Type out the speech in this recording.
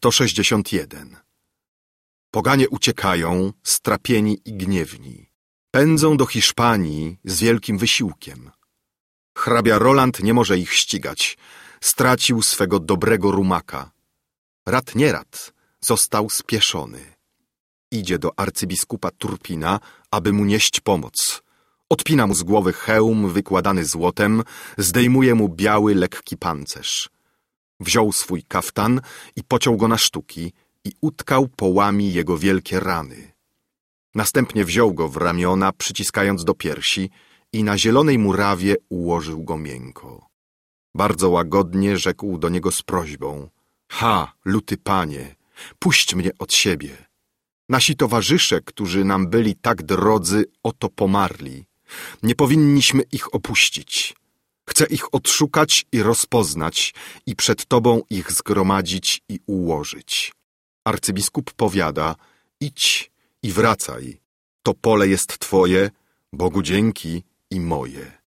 161. Poganie uciekają, strapieni i gniewni. Pędzą do Hiszpanii z wielkim wysiłkiem. Hrabia Roland nie może ich ścigać. Stracił swego dobrego rumaka. Rad nie rad, został spieszony. Idzie do arcybiskupa Turpina, aby mu nieść pomoc. Odpina mu z głowy hełm wykładany złotem, zdejmuje mu biały, lekki pancerz. Wziął swój kaftan i pociął go na sztuki i utkał połami jego wielkie rany. Następnie wziął go w ramiona, przyciskając do piersi i na zielonej murawie ułożył go miękko. Bardzo łagodnie rzekł do niego z prośbą: „Ha, luty panie, puść mnie od siebie. Nasi towarzysze, którzy nam byli tak drodzy, oto pomarli. Nie powinniśmy ich opuścić. Chcę ich odszukać i rozpoznać i przed tobą ich zgromadzić i ułożyć”. Arcybiskup powiada: „Idź i wracaj. To pole jest twoje, Bogu dzięki, i moje”.